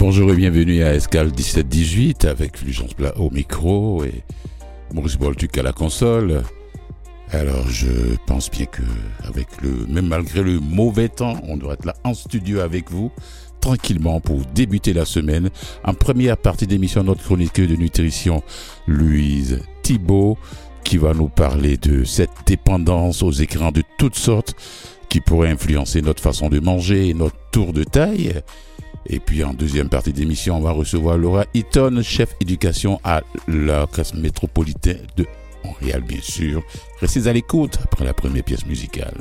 Bonjour et bienvenue à Escale 17-18 avec Fulgence Plat au micro et Maurice Bolduc à la console. Alors je pense bien que même malgré le mauvais temps, on devrait être là en studio avec vous tranquillement pour débuter la semaine. En première partie d'émission, notre chroniqueuse de nutrition Louise Thibault qui va nous parler de cette dépendance aux écrans de toutes sortes qui pourrait influencer notre façon de manger et notre tour de taille. Et puis en deuxième partie d'émission, on va recevoir Laura Eaton, chef éducation à l'Orchestre métropolitain de Montréal, bien sûr. Restez à l'écoute après la première pièce musicale.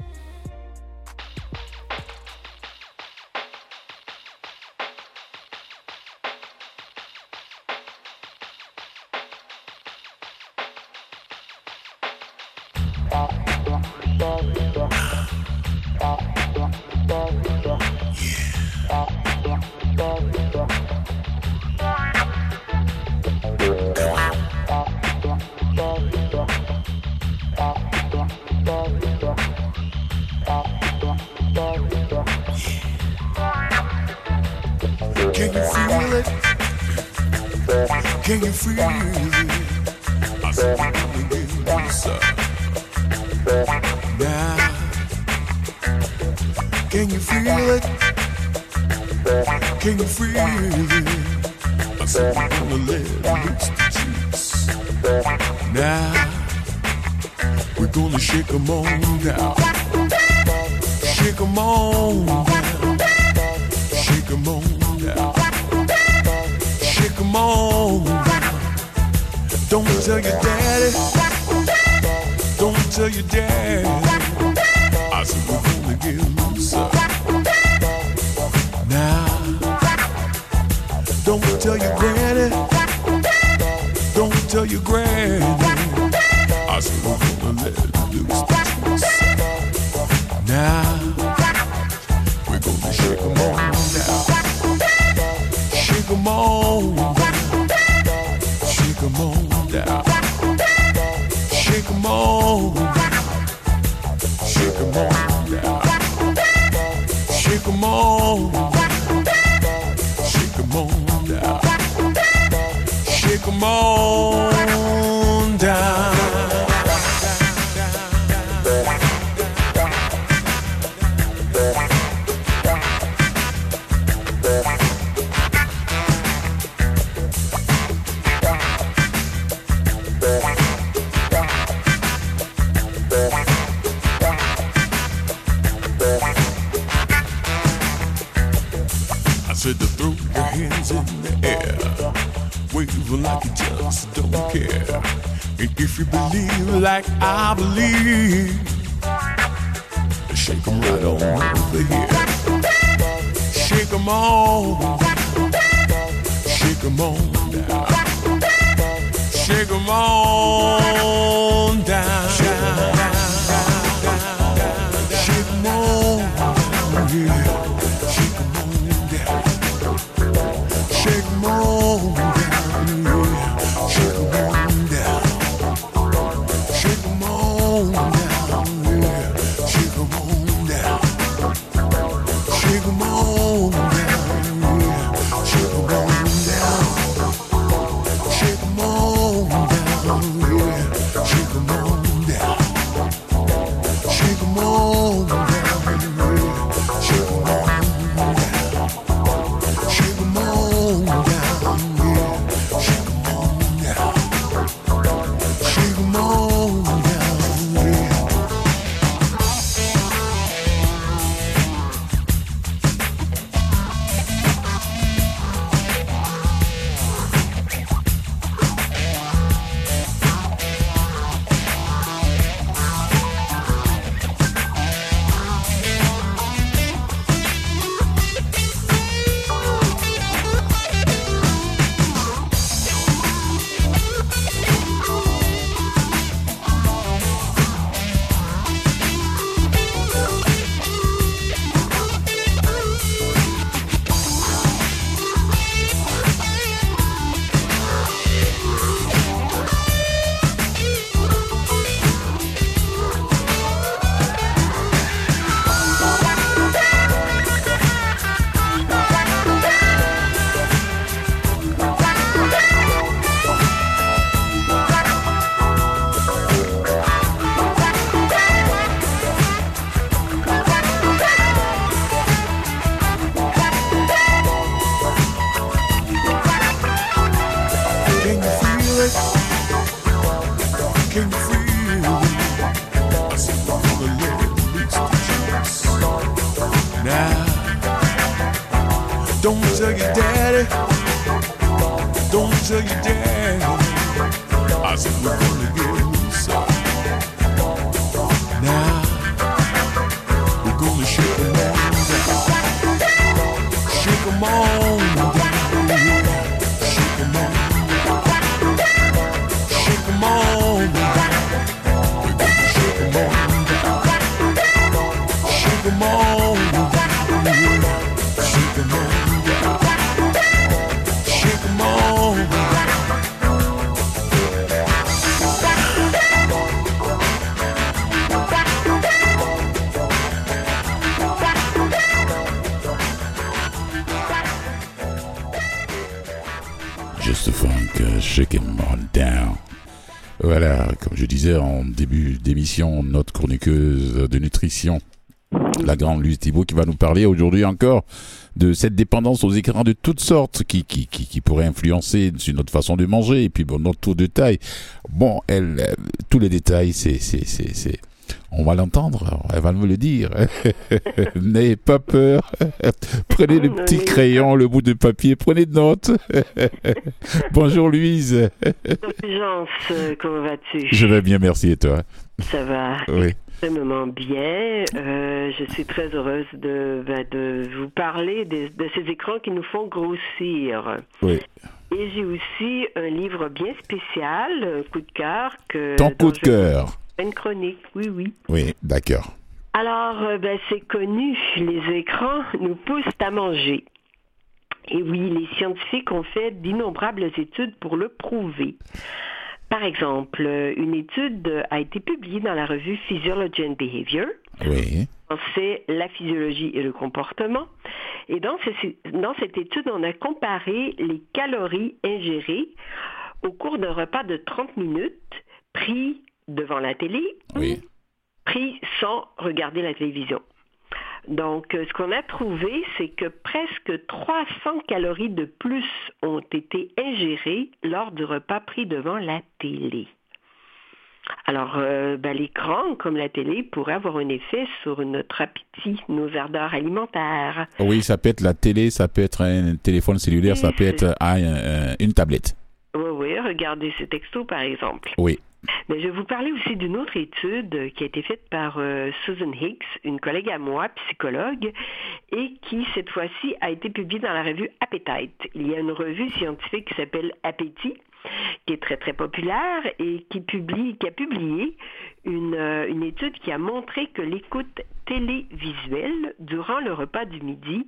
Can you feel it? I said we can give you some. Now, can you feel it? Can you feel it? I said we're gonna let loose the juice. Now, we're gonna shake 'em on down. Shake 'em on down. Shake 'em on down. Shake 'em on down. Don't tell your daddy. Don't tell your daddy. I said we're gonna give him some. Now, don't tell your granny. Don't tell your granny. I said we're gonna let loose the juice. Now, we're gonna shake 'em on down. Shake 'em on down. Shake 'em on down. Shake 'em on down. Shake 'em on down. Shake 'em on down. Shake 'em on down. Shake 'em on down. To throw your hands in the air, wave like you just don't care. And if you believe like I believe, shake 'em right on over here. Shake 'em on, shake 'em on down. Shake 'em on down. Shake 'em on, yeah. Shake 'em on down. Shake 'em on down, yeah. Shake 'em on down. Shake 'em on down, yeah. Shake 'em on down. Shake 'em on down, yeah. Shake 'em on down. Shake 'em on down, yeah. Shake 'em on down. tell your daddy. Don't tell your daddy. I said we're gonna get loose. Now we're gonna shake 'em on down. Shake 'em on down. Shake 'em on. Shake 'em on down. We're gonna shake 'em on down. Shake 'em on down. Shake 'em on down. Shake 'em on down. Just Funk, Shake 'em on down. Voilà, comme je disais en début d'émission, notre chroniqueuse de nutrition, la grande Louise Thibault, qui va nous parler aujourd'hui encore de cette dépendance aux écrans de toutes sortes qui pourrait influencer sur notre façon de manger et puis bon, notre tour de taille. Bon, elle, tous les détails, c'est on va l'entendre, elle va me le dire. N'ayez pas peur. Prenez le petit crayon, le bout de papier, prenez de notes. Bonjour Louise. Jean, comment vas-tu? Je vais bien, merci, et toi? Ça va Oui. extrêmement bien. Je suis très heureuse de vous parler de ces écrans qui nous font grossir. Oui. Et j'ai aussi un livre bien spécial, un coup de cœur. Ton coup de cœur. Une chronique, oui, oui. Oui, d'accord. Alors, c'est connu, les écrans nous poussent à manger. Et oui, les scientifiques ont fait d'innombrables études pour le prouver. Par exemple, une étude a été publiée dans la revue Physiology and Behavior. Oui. C'est la physiologie et le comportement. Et dans cette étude, on a comparé les calories ingérées au cours d'un repas de 30 minutes pris devant la télé, Oui. pris sans regarder la télévision. Donc, ce qu'on a trouvé, c'est que presque 300 calories de plus ont été ingérées lors du repas pris devant la télé. Alors, l'écran, comme la télé, pourrait avoir un effet sur notre appétit, nos ardeurs alimentaires. Oui, ça peut être la télé, ça peut être un téléphone cellulaire, ça peut être une tablette. Oui, regardez ces textos, par exemple. Oui. Mais je vais vous parler aussi d'une autre étude qui a été faite par Susan Hicks, une collègue à moi, psychologue, et qui, cette fois-ci, a été publiée dans la revue Appetite. Il y a une revue scientifique qui s'appelle Appétit, qui est très, très populaire et qui a publié une étude qui a montré que l'écoute télévisuelle durant le repas du midi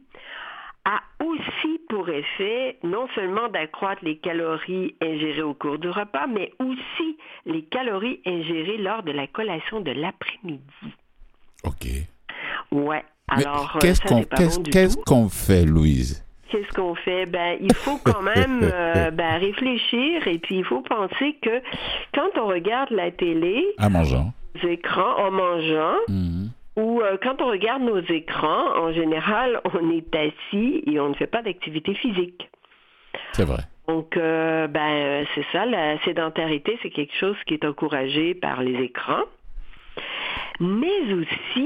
a aussi pour effet non seulement d'accroître les calories ingérées au cours du repas, mais aussi les calories ingérées lors de la collation de l'après-midi. OK. Ouais. Alors, qu'est-ce qu'on fait, Louise? Qu'est-ce qu'on fait? Il faut quand même réfléchir et puis il faut penser que quand on regarde la télé, en mangeant, ou quand on regarde nos écrans, en général, on est assis et on ne fait pas d'activité physique. C'est vrai. Donc, c'est ça, la sédentarité, c'est quelque chose qui est encouragé par les écrans. Mais aussi,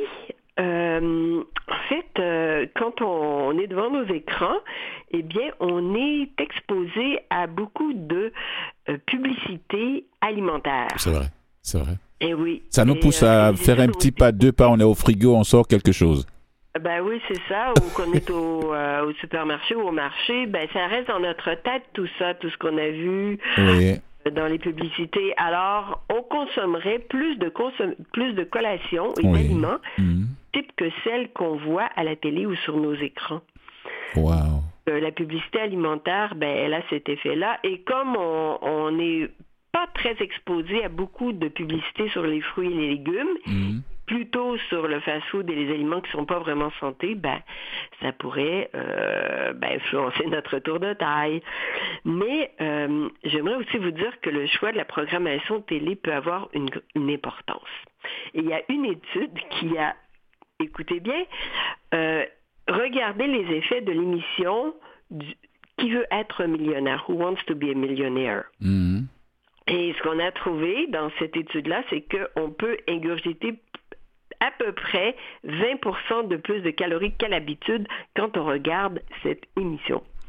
quand on est devant nos écrans, eh bien, on est exposé à beaucoup de publicité alimentaire. C'est vrai, c'est vrai. Et oui. Ça nous pousse à faire un petit pas, 2 pas, on est au frigo, on sort quelque chose. Oui, c'est ça. Ou qu'on est au supermarché ou au marché, ça reste dans notre tête tout ça, tout ce qu'on a vu dans les publicités. Alors, on consommerait plus de collations et d'aliments, type que celles qu'on voit à la télé ou sur nos écrans. Wow. La publicité alimentaire, elle a cet effet-là. Et comme on n'est pas très exposé à beaucoup de publicité sur les fruits et les légumes, plutôt sur le fast-food et les aliments qui ne sont pas vraiment santé, ça pourrait influencer notre tour de taille. Mais j'aimerais aussi vous dire que le choix de la programmation télé peut avoir une importance. Et il y a une étude qui a, écoutez bien, regardé les effets de l'émission Qui veut être millionnaire? Who wants to be a millionaire? Et ce qu'on a trouvé dans cette étude-là, c'est qu'on peut ingurgiter à peu près 20% de plus de calories qu'à l'habitude quand on regarde cette émission.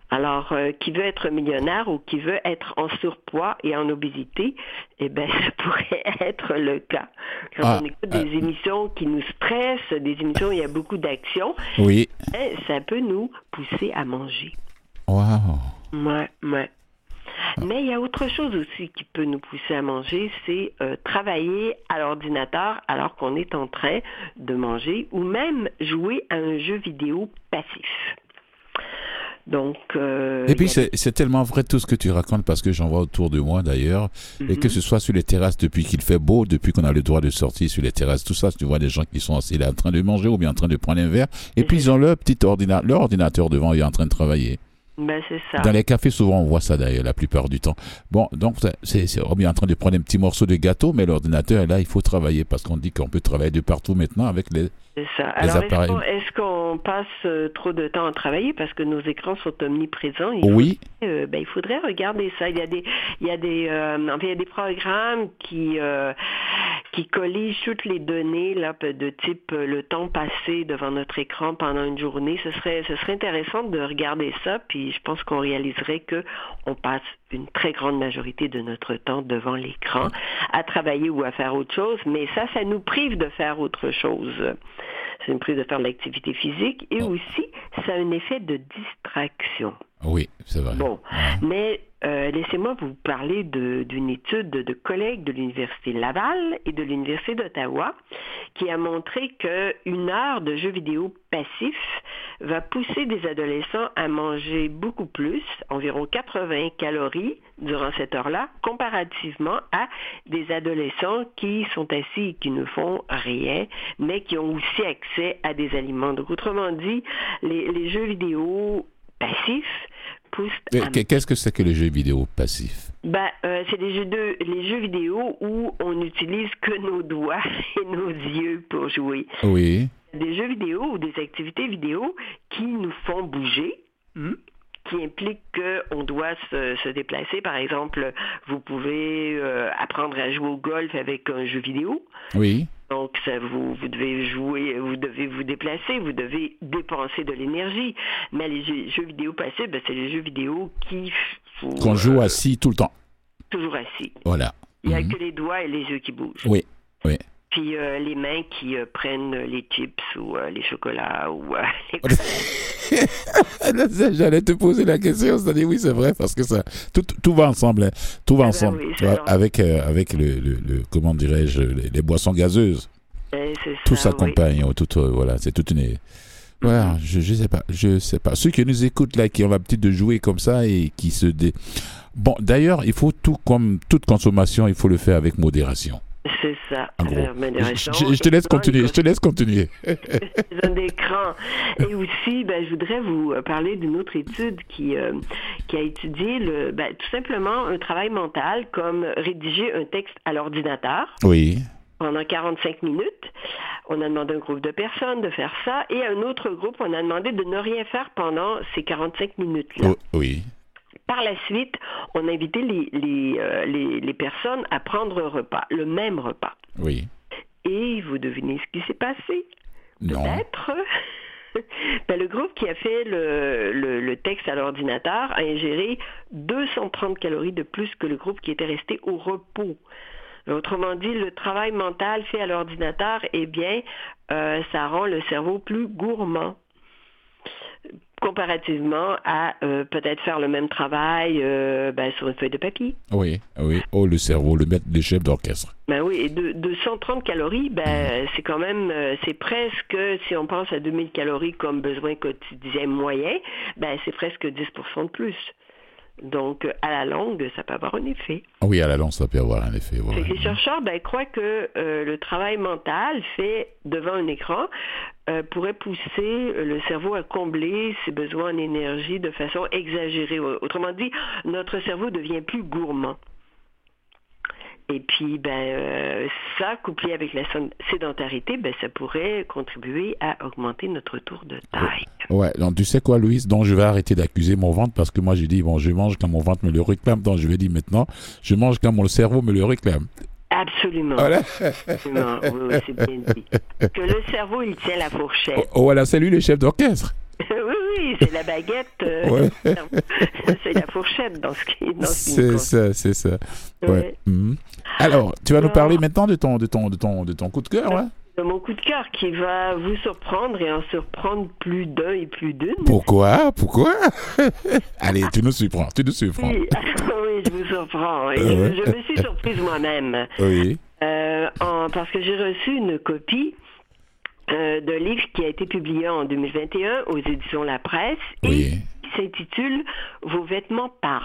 Alors, qui veut être millionnaire ou qui veut être en surpoids et en obésité, eh bien, ça pourrait être le cas. Quand on écoute des émissions qui nous stressent, des émissions où il y a beaucoup d'action, oui. Ça peut nous pousser à manger. Wow. Ouais. Mais il y a autre chose aussi qui peut nous pousser à manger, c'est travailler à l'ordinateur alors qu'on est en train de manger ou même jouer à un jeu vidéo passif. Donc, et puis c'est tellement vrai tout ce que tu racontes parce que j'en vois autour de moi d'ailleurs et que ce soit sur les terrasses depuis qu'il fait beau, depuis qu'on a le droit de sortir sur les terrasses, tout ça, tu vois des gens qui sont assis là en train de manger ou bien en train de prendre un verre et puis ils ont leur ordinateur devant et en train de travailler. Ben, c'est ça. Dans les cafés, souvent, on voit ça d'ailleurs, la plupart du temps. Bon, donc, on est en train de prendre un petit morceau de gâteau, mais l'ordinateur, là, il faut travailler parce qu'on dit qu'on peut travailler de partout maintenant avec les appareils. Alors, est-ce qu'on passe trop de temps à travailler parce que nos écrans sont omniprésents? Oui. Il faudrait regarder ça. Il y a des programmes qui colligent toutes les données là, de type le temps passé devant notre écran pendant une journée. Ce serait intéressant de regarder ça, puis je pense qu'on réaliserait qu'on passe une très grande majorité de notre temps devant l'écran à travailler ou à faire autre chose, mais ça nous prive de faire autre chose. Ça nous prive de faire de l'activité physique et aussi, ça a un effet de distraction. Oui, c'est vrai. Bon, mais laissez-moi vous parler d'une étude de collègues de l'Université Laval et de l'Université d'Ottawa qui a montré qu'une heure de jeux vidéo passifs va pousser des adolescents à manger beaucoup plus, environ 80 calories durant cette heure-là, comparativement à des adolescents qui sont assis et qui ne font rien, mais qui ont aussi accès à des aliments. Donc, autrement dit, les jeux vidéo passifs poussent Qu'est-ce que c'est que les jeux vidéo passifs? C'est les jeux vidéo où on n'utilise que nos doigts et nos yeux pour jouer. Oui. Des jeux vidéo ou des activités vidéo qui nous font bouger, qui implique qu'on doit se déplacer. Par exemple, vous pouvez apprendre à jouer au golf avec un jeu vidéo. Oui. Donc, vous devez jouer, vous devez vous déplacer, vous devez dépenser de l'énergie. Mais les jeux vidéo passifs, c'est les jeux vidéo qu'on joue assis tout le temps. Toujours assis. Voilà. Il n'y a que les doigts et les yeux qui bougent. Oui. Puis les mains qui prennent les chips ou les chocolats ou les... J'allais te poser la question, c'est-à-dire oui, c'est vrai, parce que ça, tout va ensemble, hein. Tout va ensemble. Oui, tu vois, avec le comment dirais-je, les boissons gazeuses. Tout s'accompagne, voilà, c'est toute une... Voilà, je sais pas. Ceux qui nous écoutent là, qui ont l'habitude de jouer comme ça et qui se... Bon, d'ailleurs, il faut comme toute consommation, il faut le faire avec modération. C'est ça. En gros. Je te laisse continuer. C'est un écran. Et aussi, je voudrais vous parler d'une autre étude qui a étudié tout simplement un travail mental comme rédiger un texte à l'ordinateur. Oui. Pendant 45 minutes. On a demandé à un groupe de personnes de faire ça et à un autre groupe, on a demandé de ne rien faire pendant ces 45 minutes-là. Oui. Par la suite, on a invité les personnes à prendre un repas, le même repas. Oui. Et vous devinez ce qui s'est passé? Non. Peut-être. Le groupe qui a fait le texte à l'ordinateur a ingéré 230 calories de plus que le groupe qui était resté au repos. Autrement dit, le travail mental fait à l'ordinateur, ça rend le cerveau plus gourmand. Comparativement à peut-être faire le même travail sur une feuille de papier. Oui. Oh, le cerveau, le chef d'orchestre. Oui, et 230 calories, c'est quand même, c'est presque, si on pense à 2000 calories comme besoin quotidien moyen, c'est presque 10% de plus. Donc, à la longue, ça peut avoir un effet. Oui, à la longue, ça peut avoir un effet. Ouais. Les chercheurs croient que le travail mental fait devant un écran pourrait pousser le cerveau à combler ses besoins en énergie de façon exagérée. Autrement dit, notre cerveau devient plus gourmand. Et puis, ça, couplé avec la sédentarité, ça pourrait contribuer à augmenter notre tour de taille. Ouais, donc tu sais quoi, Louise, donc je vais arrêter d'accuser mon ventre parce que moi, j'ai dit, je mange quand mon ventre me le réclame. Donc, je vais dire maintenant, je mange quand mon cerveau me le réclame. Absolument. Voilà. Absolument. Oui, c'est bien dit. Que le cerveau, il tient la fourchette. Voilà, c'est lui le chef d'orchestre. Oui. oui, c'est la baguette, Ouais. c'est la fourchette dans ce qui nous C'est concerne. ça, c'est ça. Ouais. Ouais. Alors, tu vas nous Alors- parler maintenant de ton coup de cœur, ouais? De mon coup de cœur qui va vous surprendre et en surprendre plus d'un et plus d'une. Pourquoi? Allez, tu nous surprends. Oui, oui, je vous surprends. Et je me suis surprise moi-même. Oui. Parce que j'ai reçu une copie d'un livre qui a été publié en 2021 aux éditions La Presse et Oui. qui s'intitule « Vos vêtements parlent ».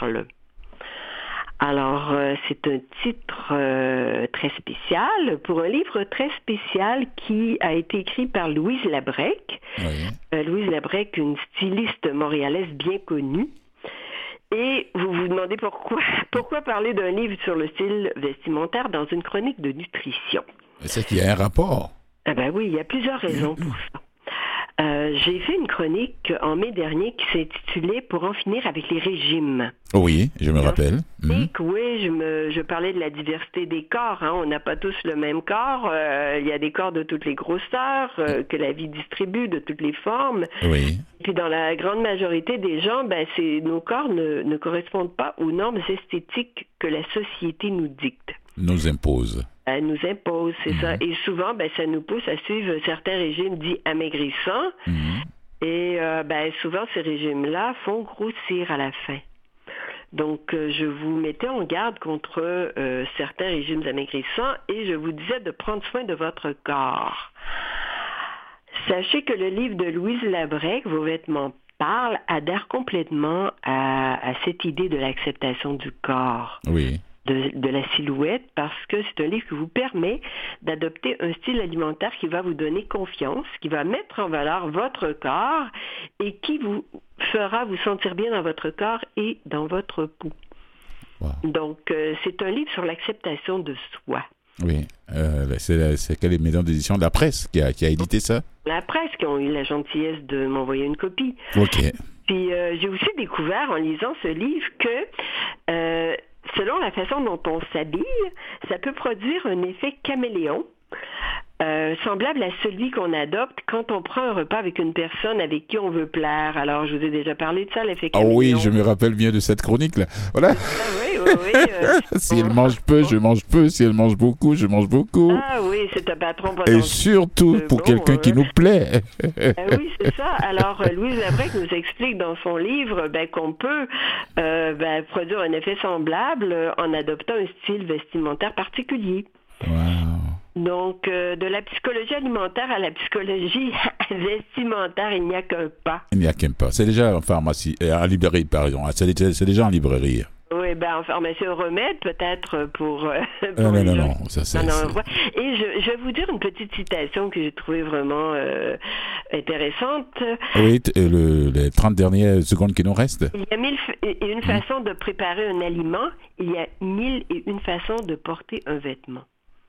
Alors, c'est un titre très spécial pour un livre très spécial qui a été écrit par Louise Labrec. Oui. Louise Labrec, une styliste montréalaise bien connue. Et vous vous demandez pourquoi parler d'un livre sur le style vestimentaire dans une chronique de nutrition. C'est qu'il y a un rapport. Ah ben oui, il y a plusieurs raisons pour ça. J'ai fait une chronique en mai dernier qui s'intitulait « Pour en finir avec les régimes ». Oui, je me rappelle. Oui, je parlais de la diversité des corps. Hein. On n'a pas tous le même corps. Il y a des corps de toutes les grosseurs que la vie distribue, de toutes les formes. Oui. Puis dans la grande majorité des gens, nos corps ne correspondent pas aux normes esthétiques que la société nous dicte. Nous impose. Elle nous impose, c'est ça. Et souvent, ça nous pousse à suivre certains régimes dits amaigrissants. Et souvent, ces régimes-là font grossir à la fin. Donc, je vous mettais en garde contre certains régimes amaigrissants et je vous disais de prendre soin de votre corps. Sachez que le livre de Louise Labrec, Vos vêtements parlent, adhère complètement à cette idée de l'acceptation du corps. Oui. De la silhouette, parce que c'est un livre qui vous permet d'adopter un style alimentaire qui va vous donner confiance, qui va mettre en valeur votre corps et qui vous fera vous sentir bien dans votre corps et dans votre peau. Wow. Donc, c'est un livre sur l'acceptation de soi. Oui. C'est quelle maison d'édition de La Presse qui a édité ça? La Presse qui ont eu la gentillesse de m'envoyer une copie. OK. Puis, j'ai aussi découvert en lisant ce livre que selon la façon dont on s'habille, ça peut produire un effet caméléon, semblable à celui qu'on adopte quand on prend un repas avec une personne avec qui on veut plaire. Alors, je vous ai déjà parlé de ça, l'effet Ah caméléon. oui, je me rappelle bien de cette chronique-là. Voilà. Ah oui. Si elle mange peu, je mange peu. Si elle mange beaucoup, je mange beaucoup. Ah oui, c'est un patron pas Et gentil. surtout pour quelqu'un qui nous plaît. Oui, c'est ça. Alors, Louise Labrec nous explique dans son livre qu'on peut produire un effet semblable en adoptant un style vestimentaire particulier. Wow. Donc, de la psychologie alimentaire à la psychologie vestimentaire, il n'y a qu'un pas. Il n'y a qu'un pas. C'est déjà en pharmacie, en librairie, par exemple. C'est déjà en librairie. Oui, en pharmacie au remède, peut-être pour non. Ça, c'est... Et je vais vous dire une petite citation que j'ai trouvée vraiment intéressante. Oui, les 30 dernières secondes qui nous restent. Il y a 1001 façons de préparer un aliment. Il y a 1001 façons de porter un vêtement.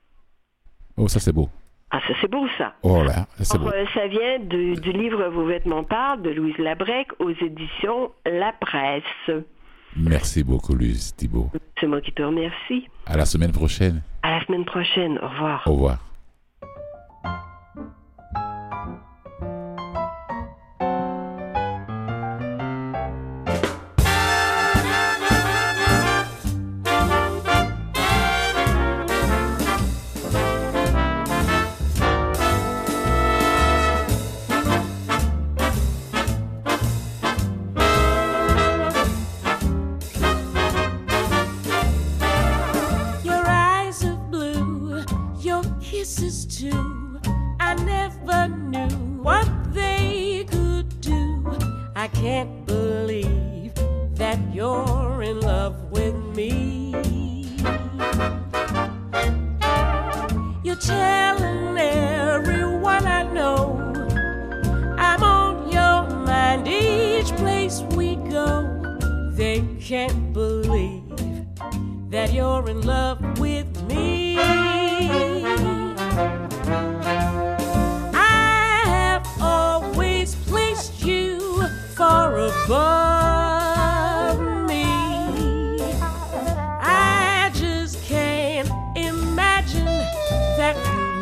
Oh, ça, c'est beau. Ah, ça, c'est beau, ça. Oh là, ça, c'est beau. Ça vient du livre Vos vêtements parlent de Louise Labrec aux éditions La Presse. Merci beaucoup, Louise Thibault. C'est moi qui te remercie. À la semaine prochaine. À la semaine prochaine. Au revoir. Au revoir.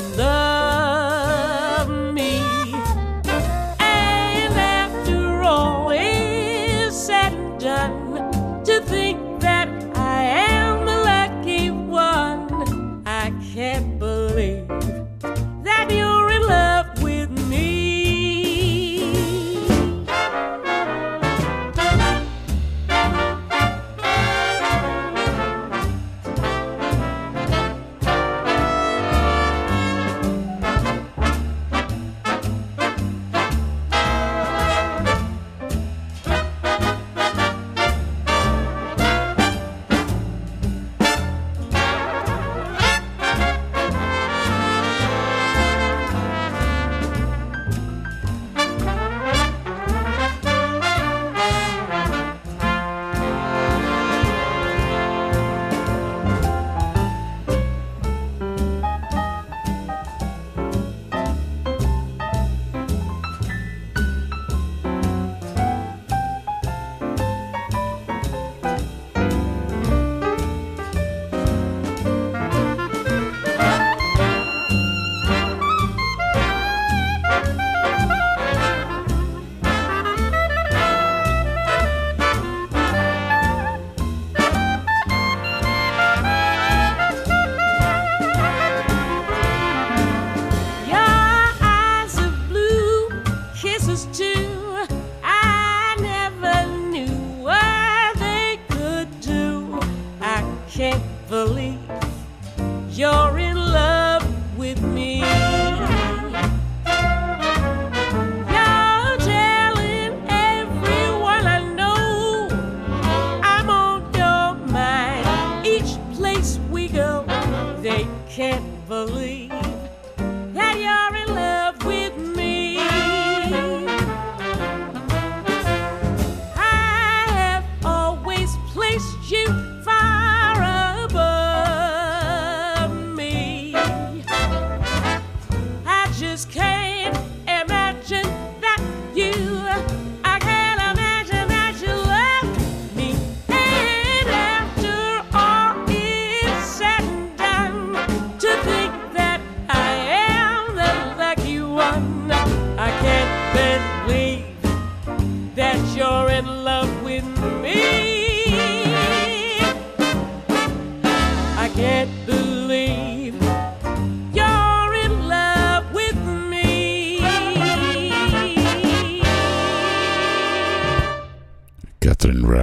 Love me, and after all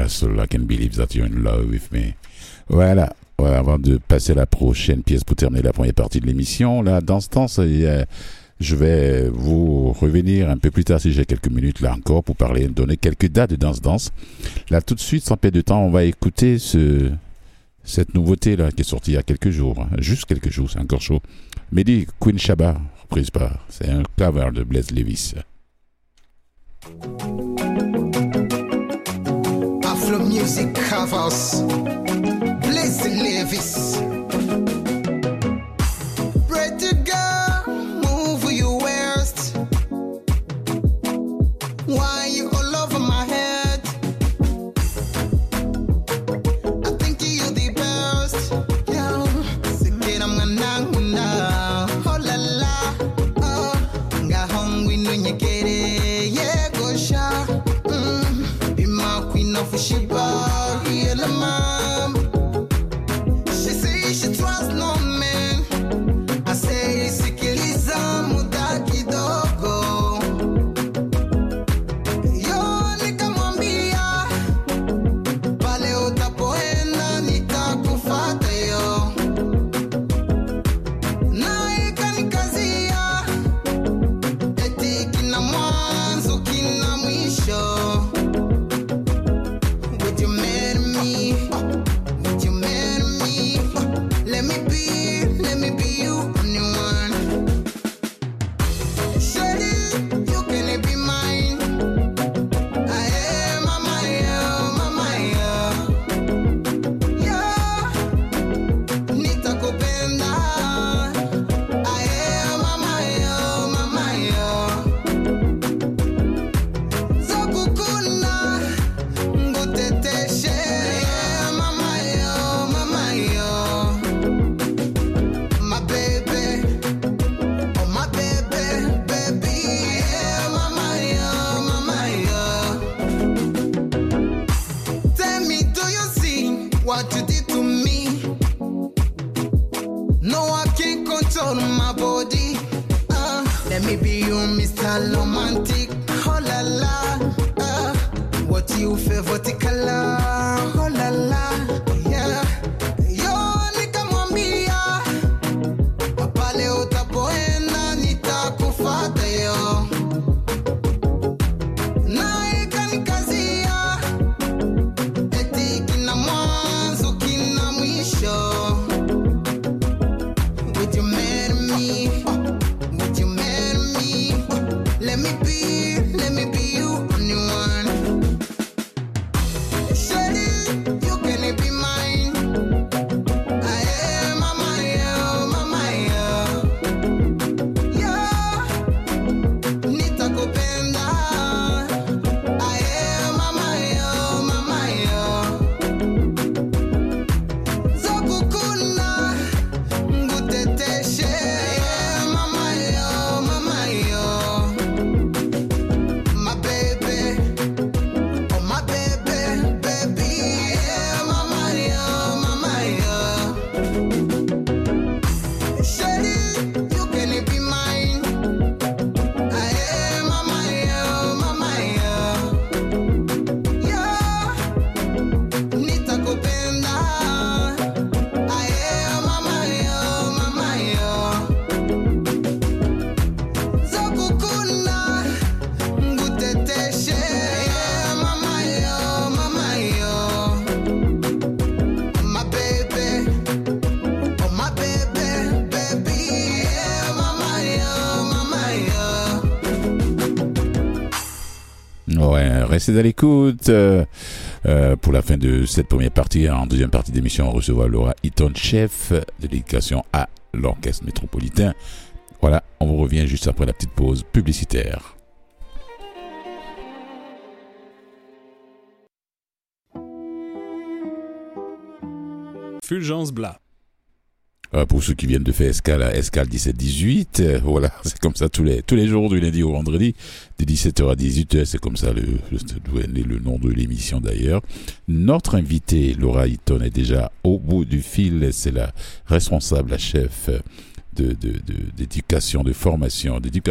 Russell, I Can Believe That You're in Love With Me. Voilà. Ouais, avant de passer à la prochaine pièce pour terminer la première partie de l'émission, là, dans ce temps, je vais vous revenir un peu plus tard si j'ai quelques minutes là encore pour donner quelques dates de danse. Là, tout de suite, sans perdre de temps, on va écouter cette nouveauté là qui est sortie il y a quelques jours, hein, juste quelques jours, c'est encore chaud. Mehdi Queen Shaba, reprise par, c'est un cover de Blaise Lewis. Afro Music covers Blaise Lewis. Pretty girl, move your waist. Why you all over my head? I think you the best. Yeah, sikin I'm gonna oh la la. Oh, got hungry when you get it. Yeah, go sha. Be my queen of Sheba, yeah, la mom. She say she trust no man. I say sikiliza muda kidogo. Yo nikamwambia pale utapoenda nitakufuata yo. Naye kanikazia eti kina mwanzo kina mwisho. Would you marry me? Would you marry me? Let me be you only one. Shawty, you can be mine. I am mama, yeah. Nitakupenda. I am mama, Zokukuna, nguteteshe. Mama, my baby. Oh my baby. Yeah, mama. Tell me, do you see what you did to me? No, I can't control my body. Let me be your Mr. Romantic. Oh la la. What you favorite color? Oh la la. Yeah. Yo nikamwambia pale utapoenda nitakufuata yo. Naye kanikazia eti kina mwanzo kina mwisho. Would you marry me? Would you marry me? Let me be you only one. Shawty, you can be mine. I am mama, yeah. Nitakupenda. I am mama, Zokukuna, nguteteshe. Mama, my baby. Oh my baby. Yeah, mama. Shawty, you can be mine. I am mama, yeah. Nitakupenda. I am mama, Zokukuna, nguteteshe. Mama, my baby. Oh my baby. Yeah, mama. Ouais, restez à l'écoute. Pour la fin de cette première partie, en deuxième partie d'émission, on recevra Laura Eaton, chef de l'éducation à l'Orchestre Métropolitain. Voilà, on vous revient juste après la petite pause publicitaire. Fulgence Blas. Pour ceux qui viennent de faire escale à Escale 17-18, voilà, c'est comme ça tous les jours du lundi au vendredi, de 17h à 18h, c'est comme ça le nom de l'émission d'ailleurs. Notre invitée, Laura Eaton, est déjà au bout du fil, c'est la responsable, la chef d'éducation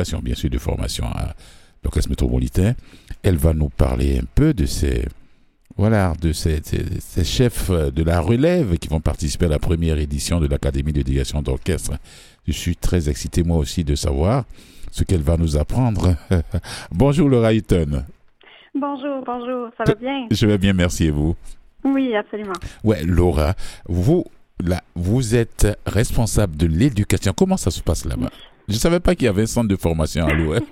à l'Orchestre Métropolitain. Elle va nous parler un peu de Voilà, de ces chefs de la relève qui vont participer à la première édition de l'Académie de direction d'orchestre. Je suis très excité moi aussi de savoir ce qu'elle va nous apprendre. Bonjour Laura Eaton. Bonjour, ça va bien? Je vais bien, merci, et vous? Oui, absolument. Ouais, Laura, vous êtes responsable de l'éducation. Comment ça se passe là-bas? Je ne savais pas qu'il y avait un centre de formation à l'Ouest.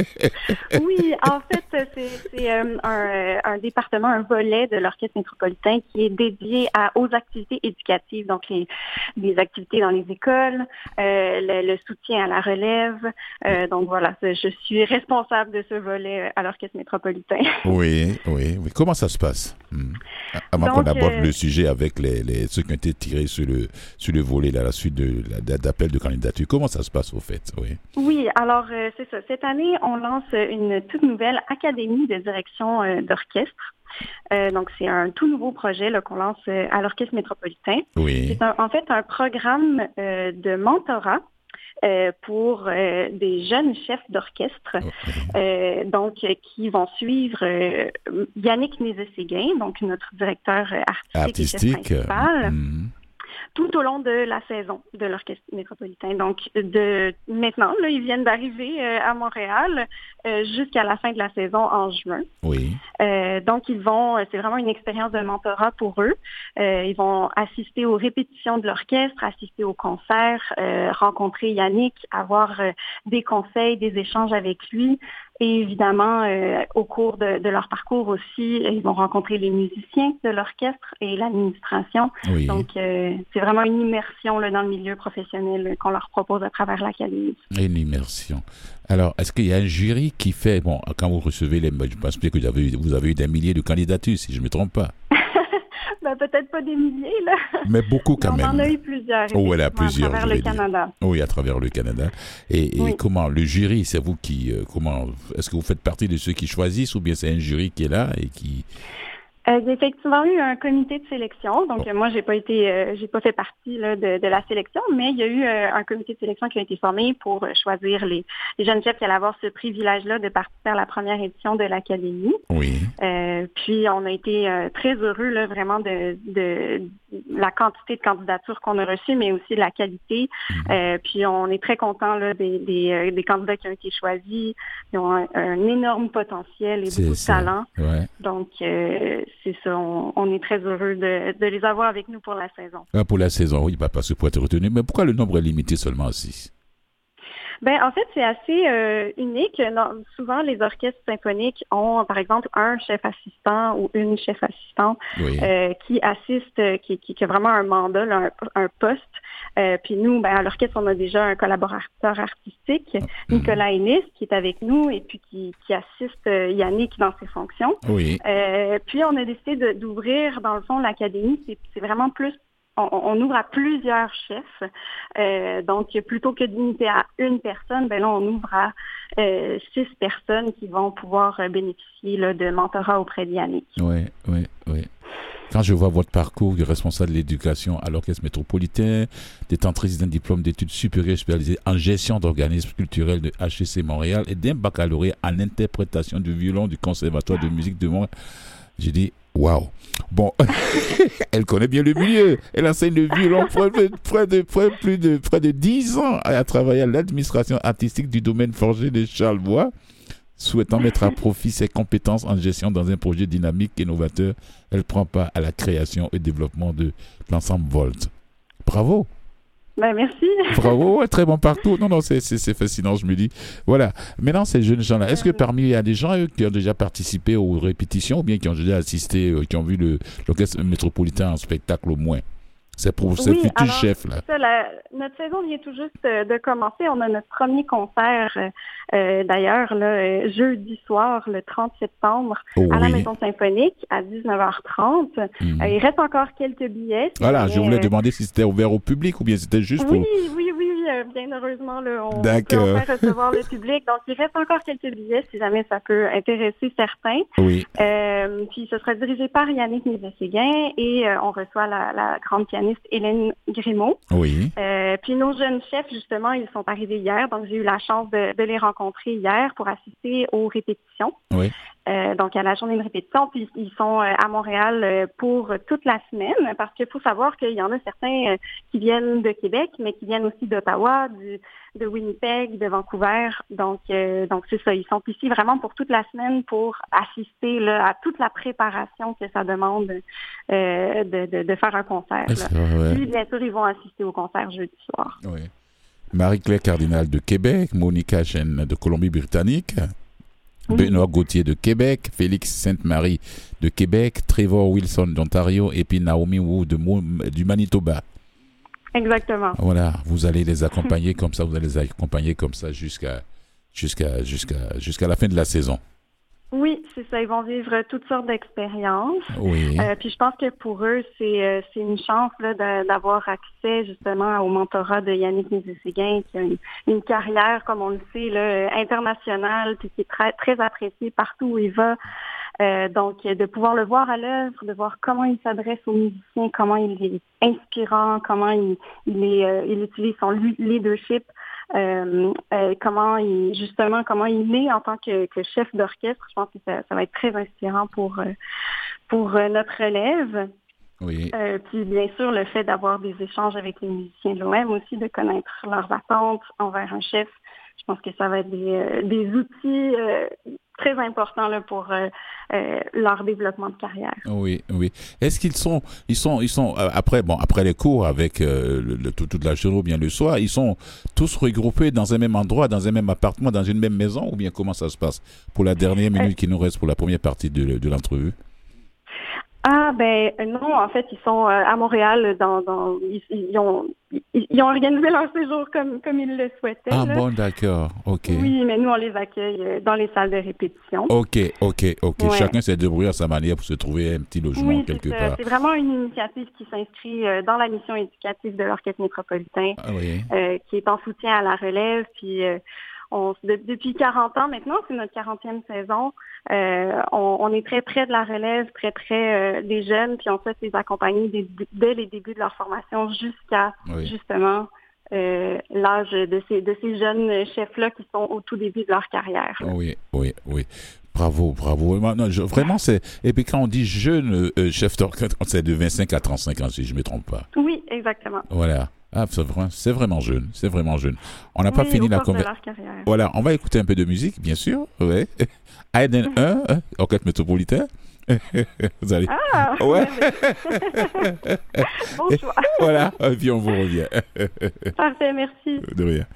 Oui, en fait, c'est un département, un volet de l'Orchestre métropolitain qui est dédié aux activités éducatives, donc les activités dans les écoles, le soutien à la relève. Donc voilà, je suis responsable de ce volet à l'Orchestre métropolitain. Oui. Comment ça se passe? Avant qu'on aborde le sujet avec ceux qui ont été tirés sur le volet, là, la suite d'appel de candidature, comment ça se passe au fait? Oui, alors c'est ça. Cette année, on lance une toute nouvelle académie de direction d'orchestre. Donc, c'est un tout nouveau projet là, qu'on lance à l'Orchestre métropolitain. Oui. C'est en fait un programme de mentorat pour des jeunes chefs d'orchestre, donc qui vont suivre Yannick Nézet-Séguin, donc notre directeur artistique et chef principal. Tout au long de la saison de l'Orchestre métropolitain. Donc, maintenant, là, ils viennent d'arriver à Montréal jusqu'à la fin de la saison en juin. Oui. Donc, c'est vraiment une expérience de mentorat pour eux. Ils vont assister aux répétitions de l'orchestre, assister aux concerts, rencontrer Yannick, avoir des conseils, des échanges avec lui. Et évidemment, au cours de leur parcours aussi, ils vont rencontrer les musiciens de l'orchestre et l'administration. Oui. Donc, c'est vraiment une immersion là, dans le milieu professionnel qu'on leur propose à travers l'académie. Une immersion. Alors, est-ce qu'il y a un jury qui fait... Bon, quand vous recevez je pense que vous avez eu des milliers de candidatures, si je ne me trompe pas. Peut-être pas des milliers, là. Mais beaucoup quand même. On en a eu plusieurs. Voilà, plusieurs. À travers le Canada. Oui, à travers le Canada. Et comment, le jury, c'est vous qui... est-ce que vous faites partie de ceux qui choisissent ou bien c'est un jury qui est là et qui... Il y a effectivement eu un comité de sélection. Donc, moi, j'ai pas fait partie là, de la sélection, mais il y a eu un comité de sélection qui a été formé pour choisir les jeunes chefs qui allaient avoir ce privilège-là de participer à la première édition de l'Académie. Oui. Puis, on a été très heureux, là, vraiment de la quantité de candidatures qu'on a reçues, mais aussi de la qualité. Puis, on est très contents là, des candidats qui ont été choisis. Ils ont un énorme potentiel et beaucoup de talent. Ouais. Donc, c'est ça, on est très heureux de les avoir avec nous pour la saison. Pour la saison, oui, parce que pour être retenu. Mais pourquoi le nombre est limité seulement à 6? En fait, c'est assez unique. Souvent, les orchestres symphoniques ont, par exemple, un chef assistant ou une chef assistante qui assiste, qui a vraiment un mandat, là, un poste. Puis nous, à l'orchestre, on a déjà un collaborateur artistique, Nicolas Ennis, qui est avec nous et puis qui assiste Yannick dans ses fonctions. Oui. Puis on a décidé d'ouvrir, dans le fond, l'académie. C'est vraiment plus... On ouvre à plusieurs chefs. Donc, plutôt que de limiter à une personne, là, on ouvre à 6 personnes qui vont pouvoir bénéficier là, de mentorat auprès de Yannick. Oui. Quand je vois votre parcours de responsable de l'éducation à l'Orchestre métropolitain, d'étant président diplôme d'études supérieures spécialisées en gestion d'organismes culturels de HEC Montréal et d'un baccalauréat en interprétation du violon du Conservatoire de musique de Montréal, j'ai dit waouh. Bon, elle connaît bien le milieu. Elle enseigne le violon près de 10 ans. Elle a travaillé à l'administration artistique du domaine forgé de Charlevoix. Souhaitant mettre à profit ses compétences en gestion dans un projet dynamique et novateur, elle prend part à la création et développement de l'ensemble Volt. Bravo! Merci. Bravo, très bon parcours. Non, c'est fascinant, je me dis. Voilà. Maintenant, ces jeunes gens-là, est-ce que parmi il y a des gens qui ont déjà participé aux répétitions ou bien qui ont déjà assisté, qui ont vu l'orchestre métropolitain en spectacle au moins? C'est pour ce futur chef, là. Notre saison vient tout juste de commencer. On a notre premier concert, d'ailleurs, là, jeudi soir, le 30 septembre, à la Maison Symphonique, à 19h30. Il reste encore quelques billets. Voilà, je voulais demander si c'était ouvert au public ou bien c'était juste pour... Oui, bien heureusement, là, on peut enfin recevoir le public. Donc, il reste encore quelques billets si jamais ça peut intéresser certains. Oui. Puis, ce sera dirigé par Yannick Nézet-Séguin et on reçoit la grande pianiste Hélène Grimaud. Oui. Puis, nos jeunes chefs, justement, ils sont arrivés hier. Donc, j'ai eu la chance de les rencontrer hier pour assister aux répétitions. Oui. donc à la journée de répétition, puis ils sont à Montréal pour toute la semaine, parce qu'il faut savoir qu'il y en a certains qui viennent de Québec, mais qui viennent aussi d'Ottawa, de Winnipeg, de Vancouver. Donc c'est ça, ils sont ici vraiment pour toute la semaine pour assister là, à toute la préparation que ça demande de faire un concert. Là. Puis bien sûr, ils vont assister au concert jeudi soir. Oui. Marie-Claire Cardinal de Québec, Monica Chen de Colombie-Britannique, Benoît Gauthier de Québec, Félix Sainte-Marie de Québec, Trevor Wilson d'Ontario et puis Naomi Wu du Manitoba. Exactement. Voilà, vous allez les accompagner comme ça, jusqu'à la fin de la saison. Oui, c'est ça. Ils vont vivre toutes sortes d'expériences. Oui. Puis je pense que pour eux, c'est une chance là, d'avoir accès justement au mentorat de Yannick Nézet-Séguin, qui a une carrière, comme on le sait, là, internationale, puis qui est très, très appréciée partout où il va. Donc, de pouvoir le voir à l'œuvre, de voir comment il s'adresse aux musiciens, comment il est inspirant, comment il utilise son leadership. Comment il est en tant que chef d'orchestre. Je pense que ça va être très inspirant pour notre relève. Oui. Puis bien sûr, le fait d'avoir des échanges avec les musiciens de l'OM aussi, de connaître leurs attentes envers un chef, je pense que ça va être des outils très importants là, pour leur développement de carrière. Oui, oui. Est-ce qu'ils sont après les cours avec toute la journée ou bien le soir, ils sont tous regroupés dans un même endroit, dans un même appartement, dans une même maison, ou bien comment ça se passe pour la dernière minute qui nous reste pour la première partie de l'entrevue? Ah ben non, en fait, ils sont à Montréal ils ont organisé leur séjour comme ils le souhaitaient. Ah là. bon, d'accord, ok. Oui, mais nous on les accueille dans les salles de répétition. Ok. Ouais. Chacun s'est débrouillé à sa manière pour se trouver un petit logement quelque part. C'est vraiment une initiative qui s'inscrit dans la mission éducative de l'Orchestre métropolitain, qui est en soutien à la relève. Puis depuis 40 ans maintenant, c'est notre 40e saison. On est très près de la relève, très près des jeunes, puis on souhaite les accompagner dès les débuts de leur formation jusqu'à justement l'âge de ces jeunes chefs-là qui sont au tout début de leur carrière. Oui. Bravo. Non, vraiment, c'est... Et puis quand on dit jeune chef d'orchestre, c'est de 25 à 35 ans, si je ne me trompe pas. Oui, exactement. Voilà. Ah, c'est vraiment jeune. On n'a pas fini la conversation. Voilà, on va écouter un peu de musique, bien sûr. Ouais. Aiden 1, Orchestre métropolitain. Vous allez... Ah! Ouais. Bon choix. Voilà, et puis on vous revient. Parfait, merci. De rien.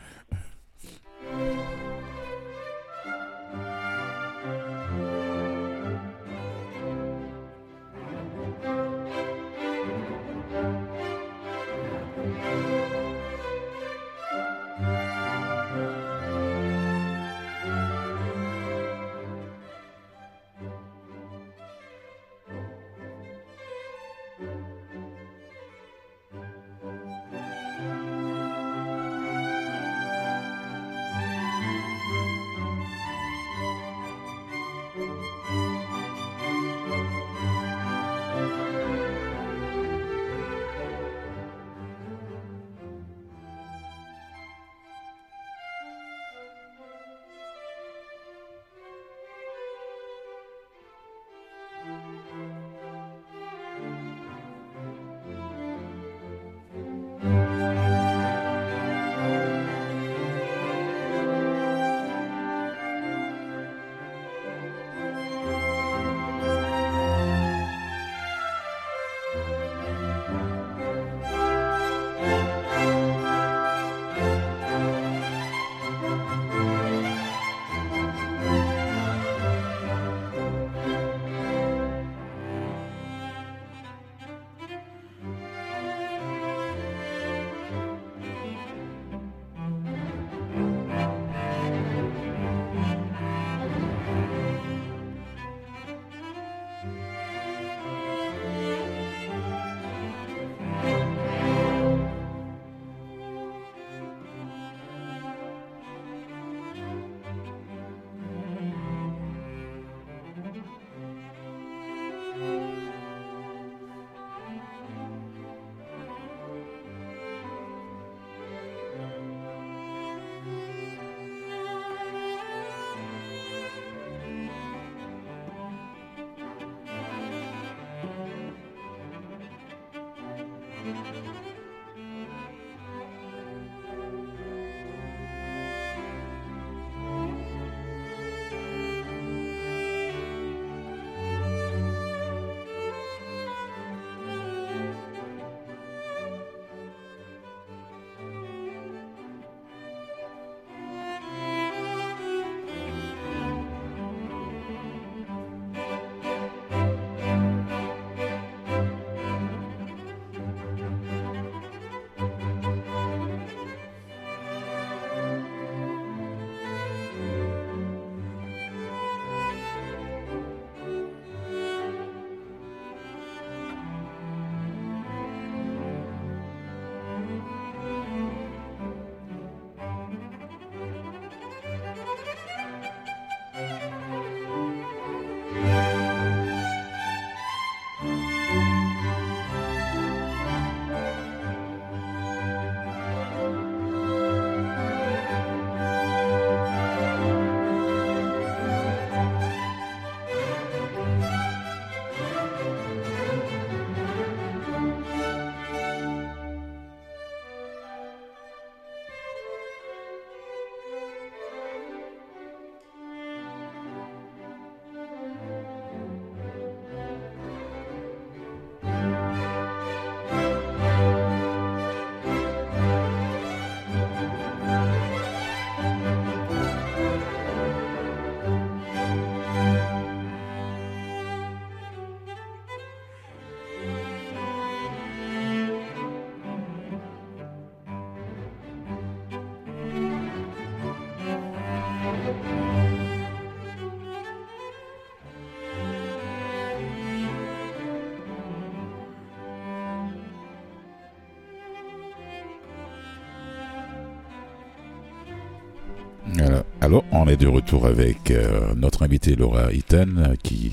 Alors, on est de retour avec notre invité Laura Eaton, qui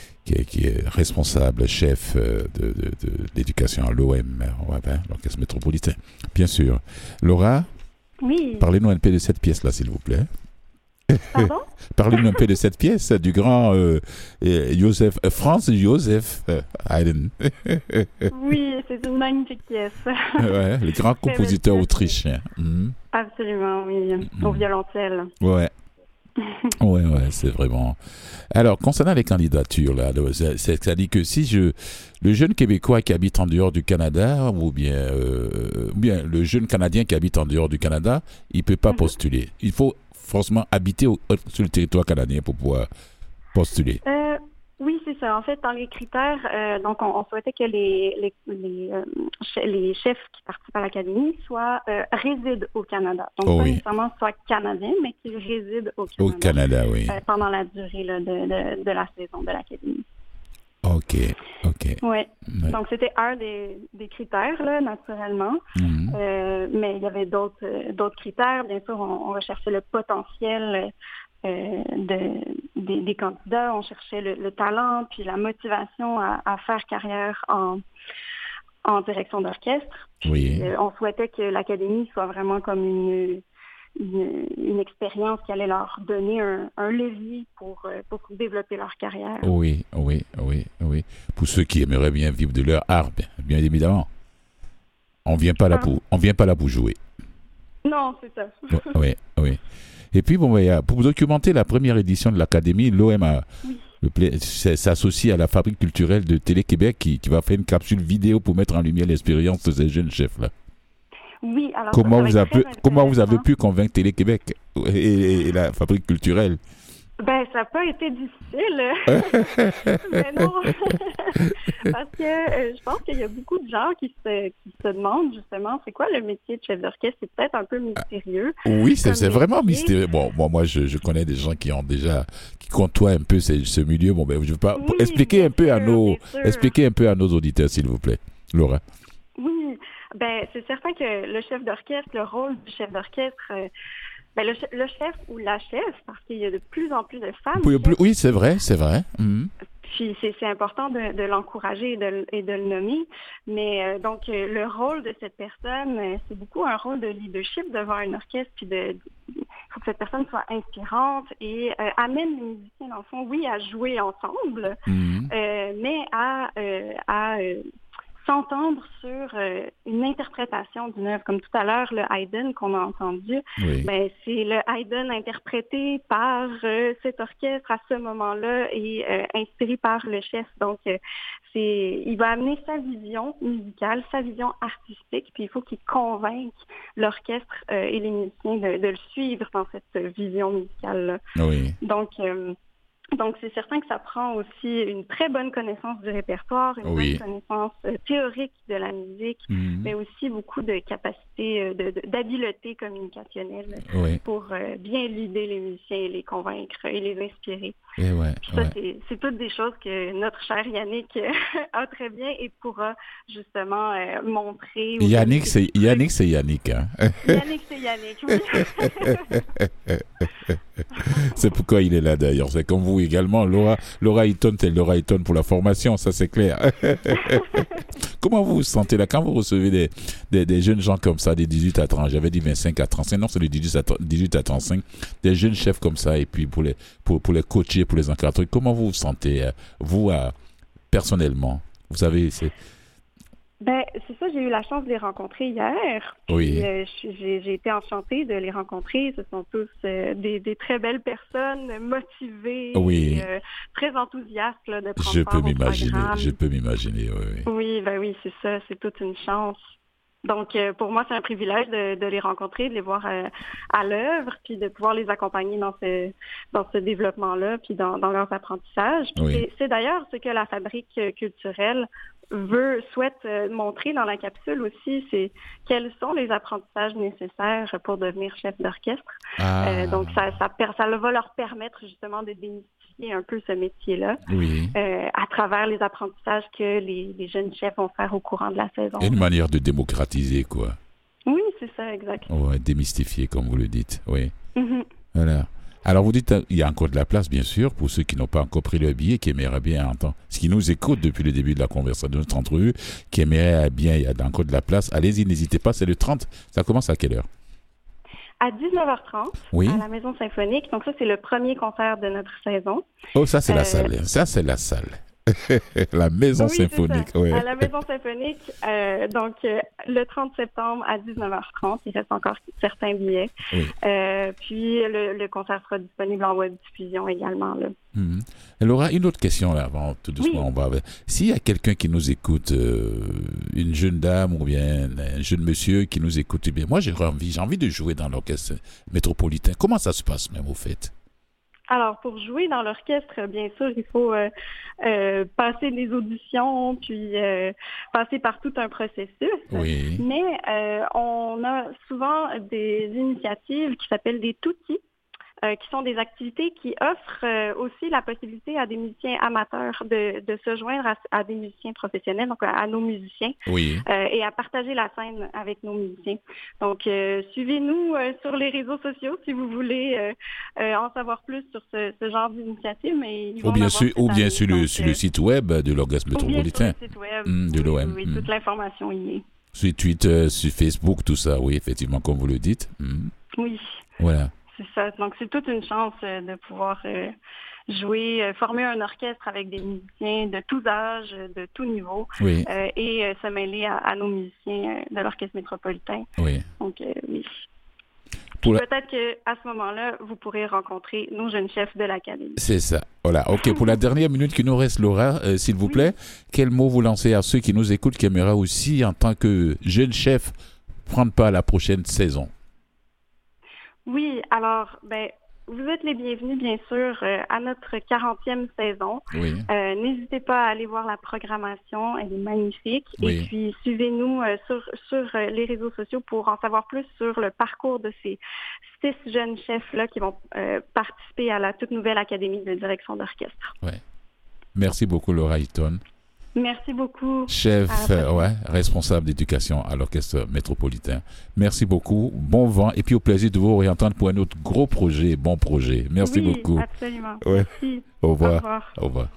est responsable, chef de l'éducation à l'OM, l'Orchestre Métropolitain. Bien sûr. Laura, Oui. parlez-nous un peu de cette pièce-là, s'il vous plaît. Pardon? Parlez-nous un peu de cette pièce du grand Franz Joseph Haydn. Oui, c'est une magnifique pièce. Ouais, le grand compositeur autrichien. Absolument, oui. Au violoncelle. Ouais. Ouais, c'est vraiment. Alors, concernant les candidatures, là, ça dit que si le jeune Québécois qui habite en dehors du Canada, ou bien le jeune Canadien qui habite en dehors du Canada, il peut pas postuler. Il faut forcément habiter sur le territoire canadien pour pouvoir postuler. Oui, c'est ça. En fait, dans les critères, donc on souhaitait que les chefs qui participent à l'Académie résident au Canada. Donc, pas nécessairement soient canadiens, mais qu'ils résident au Canada. Au Canada, oui. Pendant la durée là, de la saison de l'Académie. OK. Ouais. Donc, c'était un des critères, là, naturellement. Mais il y avait d'autres critères. Bien sûr, on recherchait le potentiel des candidats. On cherchait le talent puis la motivation à faire carrière en direction d'orchestre. Puis, on souhaitait que l'Académie soit vraiment comme une expérience qui allait leur donner un levier pour développer leur carrière. Oui. Pour ceux qui aimeraient bien vivre de leur art, bien évidemment. On vient pas là pour jouer. Non, c'est ça. Oui. Et puis, pour documenter la première édition de l'Académie, l'OM s'associe à la Fabrique culturelle de Télé-Québec qui va faire une capsule vidéo pour mettre en lumière l'expérience de ces jeunes chefs-là. Oui, alors comment vous avez pu convaincre Télé-Québec et la Fabrique culturelle? Ben, ça n'a pas été difficile. Mais non. Parce que je pense qu'il y a beaucoup de gens qui se demandent justement, c'est quoi le métier de chef d'orchestre? C'est peut-être un peu mystérieux. Oui, c'est vraiment mystérieux. Bon, moi, je connais des gens qui côtoient un peu ce milieu. Bon, ben, je veux pas expliquer un peu à nos auditeurs, s'il vous plaît, Laura. Oui, ben, c'est certain que le rôle du chef d'orchestre. Le chef ou la chef, parce qu'il y a de plus en plus de femmes. Oui, c'est vrai. Puis c'est important de l'encourager et de le nommer. Mais donc, le rôle de cette personne, c'est beaucoup un rôle de leadership devant un orchestre. Puis il faut que cette personne soit inspirante et amène les musiciens, dans le fond, oui, à jouer ensemble, mais à s'entendre sur une interprétation d'une œuvre. Comme tout à l'heure, le Haydn qu'on a entendu, ben, c'est le Haydn interprété par cet orchestre à ce moment-là et inspiré par le chef. Donc, il va amener sa vision musicale, sa vision artistique, puis il faut qu'il convainque l'orchestre et les musiciens de le suivre dans cette vision musicale-là. Oui. Donc, c'est certain que ça prend aussi une très bonne connaissance du répertoire, une bonne connaissance théorique de la musique, mais aussi beaucoup de capacité, d'habileté communicationnelle pour bien leader les musiciens et les convaincre et les inspirer. Et ça, c'est toutes des choses que notre cher Yannick a très bien et pourra justement montrer. Yannick, c'est Yannick. Hein? Yannick, c'est Yannick, oui. C'est pourquoi il est là d'ailleurs. C'est comme vous également. Laura Eaton, c'est Laura Eaton pour la formation, ça c'est clair. Comment vous vous sentez là quand vous recevez des jeunes gens comme ça, des 18 à 30, j'avais dit 25 à 35, non c'est les 18 à 35, des jeunes chefs comme ça et puis pour les coacher, pour les encadrer, comment vous vous sentez, vous personnellement? Vous savez, c'est ça, j'ai eu la chance de les rencontrer hier. Oui. J'ai été enchantée de les rencontrer. Ce sont tous des très belles personnes, motivées, très enthousiastes là, de prendre part au programme. Je peux m'imaginer, oui. Oui, c'est ça, c'est toute une chance. Donc, pour moi, c'est un privilège de les rencontrer, de les voir à l'œuvre, puis de pouvoir les accompagner dans ce développement-là, puis dans leurs apprentissages. Puis c'est d'ailleurs ce que la Fabrique culturelle souhaite montrer dans la capsule aussi, c'est quels sont les apprentissages nécessaires pour devenir chef d'orchestre. Donc, ça va leur permettre justement de démystifier un peu ce métier-là à travers les apprentissages que les jeunes chefs vont faire au courant de la saison. Une manière de démocratiser, quoi. Oui, c'est ça, exact. Ouais, démystifier, comme vous le dites, oui. Mm-hmm. Voilà. Alors, vous dites il y a encore de la place, bien sûr, pour ceux qui n'ont pas encore pris leur billet, qui aimeraient bien entendre, ce qui nous écoute depuis le début de la conversation, de notre entrevue, qui aimeraient bien, il y a encore de la place. Allez-y, n'hésitez pas, c'est le 30. Ça commence à quelle heure? À 19h30, à la Maison Symphonique. Donc ça, c'est le premier concert de notre saison. Oh, ça, c'est la salle. Ça, c'est la salle. La Maison Symphonique, oui. À la Maison Symphonique, donc le 30 septembre à 19h30, il reste encore certains billets. Puis le concert sera disponible en web diffusion également. Là. Laura, une autre question là, avant tout doucement, on va. S'il y a quelqu'un qui nous écoute, une jeune dame ou bien un jeune monsieur qui nous écoute, eh bien, moi j'ai envie de jouer dans l'orchestre métropolitain. Comment ça se passe même au fait? Alors, pour jouer dans l'orchestre, bien sûr, il faut passer des auditions, puis passer par tout un processus. Oui. Mais on a souvent des initiatives qui s'appellent des tutti, qui sont des activités qui offrent aussi la possibilité à des musiciens amateurs de se joindre à des musiciens professionnels, donc à nos musiciens, et à partager la scène avec nos musiciens. Donc, suivez-nous sur les réseaux sociaux si vous voulez en savoir plus sur ce genre d'initiative. Ou bien sur le site web de l'Orchestre métropolitain. Sur le site web, de l'OM. Oui, toute l'information y est. Sur Twitter, sur Facebook, tout ça, oui, effectivement, comme vous le dites. Oui. Voilà. C'est ça. Donc, c'est toute une chance de pouvoir jouer, former un orchestre avec des musiciens de tous âges, de tous niveaux, et se mêler à nos musiciens de l'Orchestre métropolitain. Oui. Donc, oui. Peut-être qu'à ce moment-là, vous pourrez rencontrer nos jeunes chefs de l'Académie. C'est ça. Voilà. OK. Pour la dernière minute qui nous reste, Laura, s'il vous plaît, quel mot vous lancez à ceux qui nous écoutent, qui aimeraient aussi, en tant que jeune chef, prendre part à la prochaine saison? Oui, alors, vous êtes les bienvenus, bien sûr, à notre 40e saison. Oui. N'hésitez pas à aller voir la programmation, elle est magnifique. Oui. Et puis, suivez-nous sur les réseaux sociaux pour en savoir plus sur le parcours de ces 6 jeunes chefs-là qui vont participer à la toute nouvelle Académie de direction d'orchestre. Oui. Merci beaucoup, Laura Eaton. Merci beaucoup. Chef, responsable d'éducation à l'Orchestre métropolitain. Merci beaucoup. Bon vent et puis au plaisir de vous réentendre pour un autre gros projet, bon projet. Merci beaucoup. Absolument. Ouais. Merci. Au revoir. Au revoir.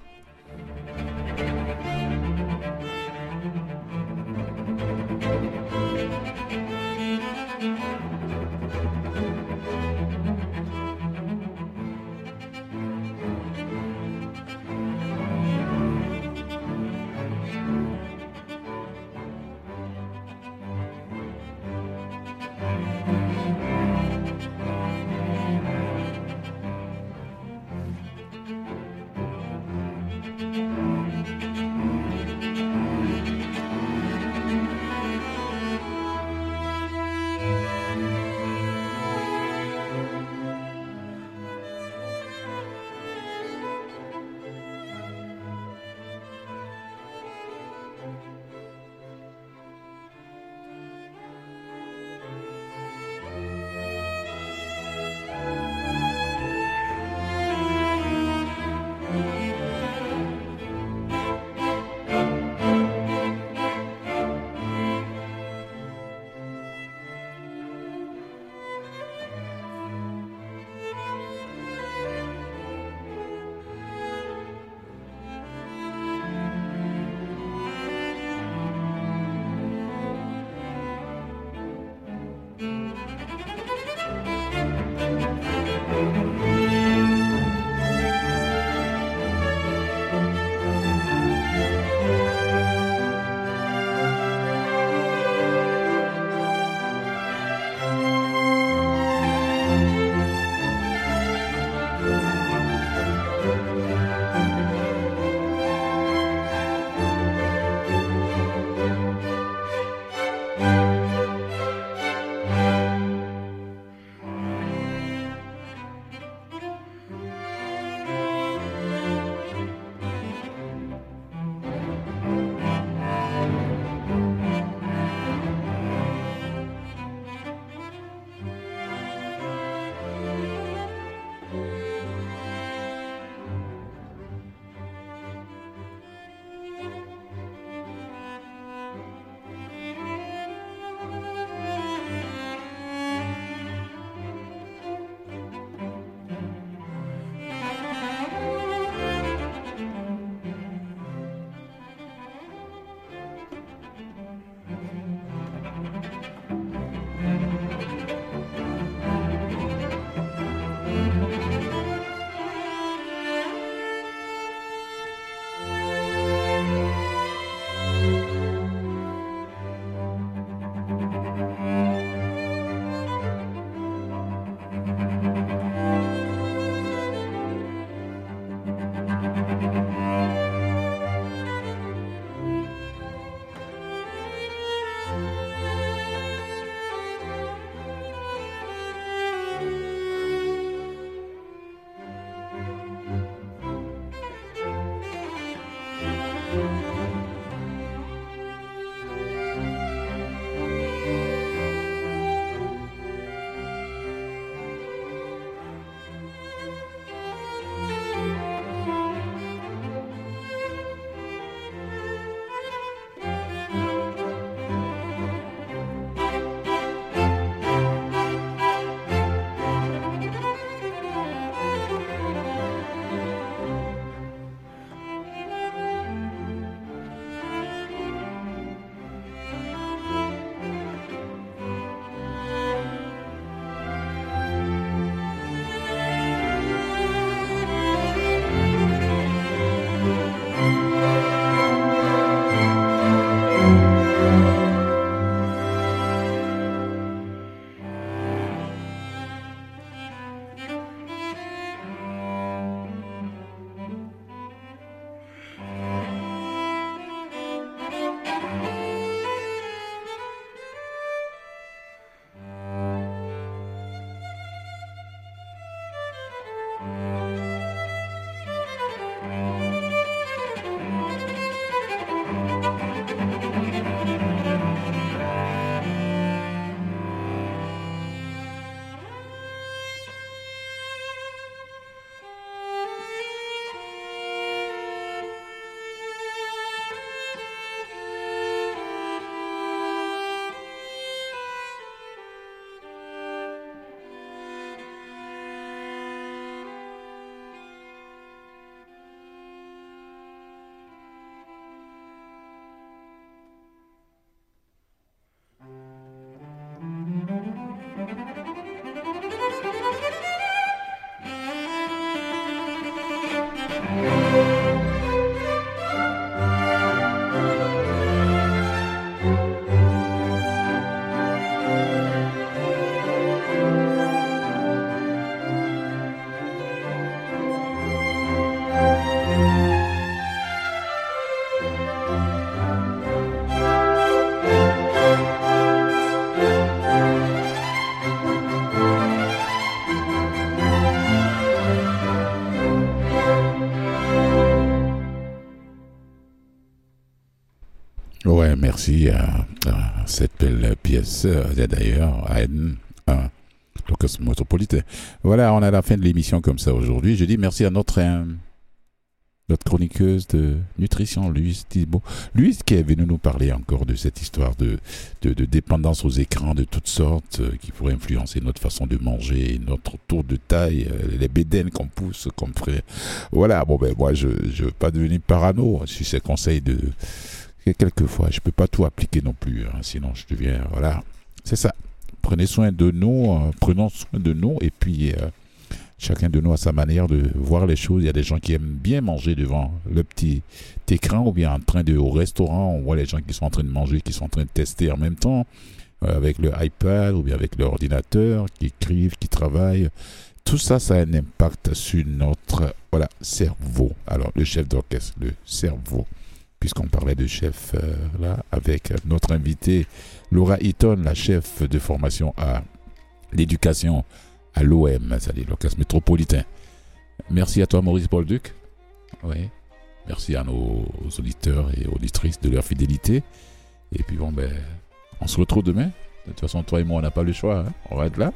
merci à cette belle pièce, d'ailleurs, à Eden, l'Orchestre Métropolitain. Voilà, on a la fin de l'émission comme ça aujourd'hui. Je dis merci à notre chroniqueuse de nutrition, Louise Thibault. Louise qui est venue nous parler encore de cette histoire de dépendance aux écrans de toutes sortes qui pourrait influencer notre façon de manger, notre tour de taille, les bédaines qu'on pousse comme frère. Voilà, bon ben moi je veux pas devenir parano sur ces conseils quelquefois je peux pas tout appliquer non plus, sinon je deviens, voilà, c'est ça. Prenez soin de nous, prenons soin de nous et puis chacun de nous a sa manière de voir les choses. Il y a des gens qui aiment bien manger devant le petit écran ou bien au restaurant. On voit les gens qui sont en train de manger, qui sont en train de tester en même temps avec le iPad ou bien avec l'ordinateur, qui écrivent, qui travaillent. Tout ça, ça a un impact sur notre cerveau. Alors, le chef d'orchestre, le cerveau. Puisqu'on parlait de chef là, avec notre invitée Laura Eaton, la chef de formation à l'éducation à l'OM, c'est-à-dire l'Orchestre Métropolitain. Merci à toi, Maurice Bolduc. Oui. Merci à nos auditeurs et auditrices de leur fidélité. Et puis bon, on se retrouve demain. De toute façon, toi et moi, on n'a pas le choix. On va être là.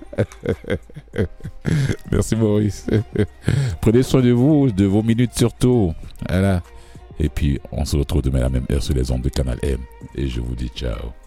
Merci, Maurice. Prenez soin de vous, de vos minutes surtout. Voilà. Et puis, on se retrouve demain à la même heure sur les ondes de Canal M. Et je vous dis ciao.